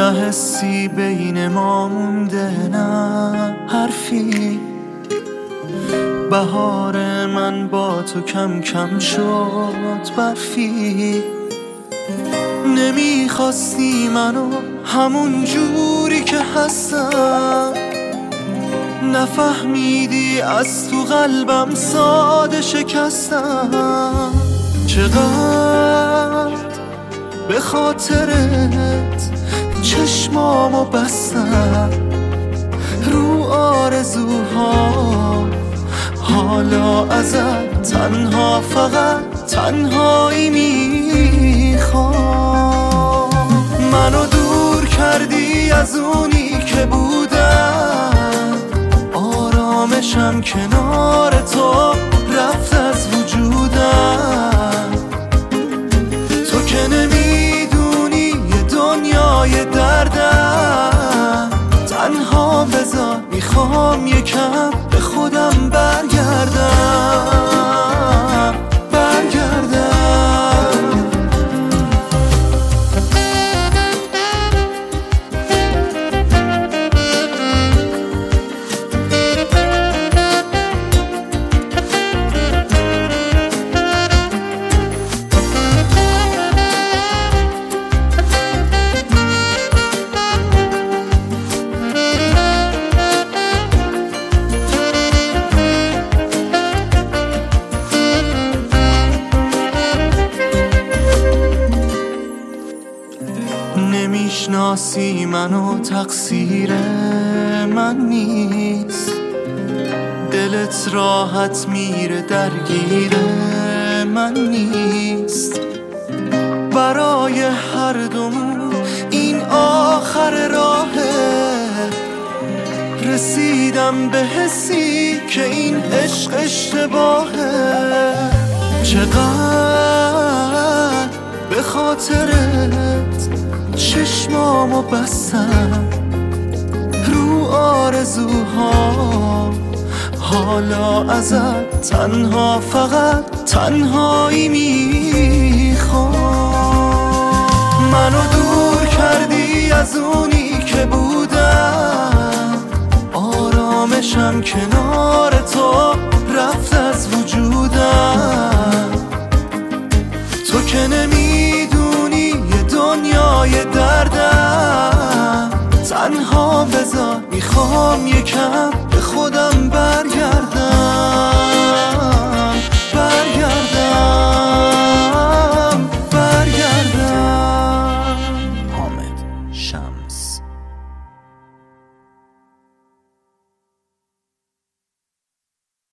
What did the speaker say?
نه حسی بین ما مونده، نه حرفی. بهار من با تو کم کم شد برفی. نمیخواستی منو همون جوری که هستم، نفهمیدی از تو قلبم ساده شکستم. چقدر به خاطرت چشمامو بستم رو آرزوها، حالا ازت تنها فقط تنهایی میخوام. منو دور کردی از اونی که بودم، آرامشم کنار تو رفت از وجودم. تو که نمیدونی یه دنیای دردم، تنها بذار میخوام یکم به خودم برگردم. نمیشناسی منو، تقصیر من نیست. دلت راحت میره، درگیر من نیست. برای هر دومون این آخر راهه، رسیدم به حسی که این عشق اشتباهه. چقدر به خاطرت چشمامو بستم رو آرزوها، حالا ازت تنها فقط تنهایی میخوام. منو دور کردی از اونی که بودم، آرامشم کنار تو رفت از وجودم. تو که نمیدونی یه دنیای دردم، تنها بذار میخوام یکم به خودم برگردم.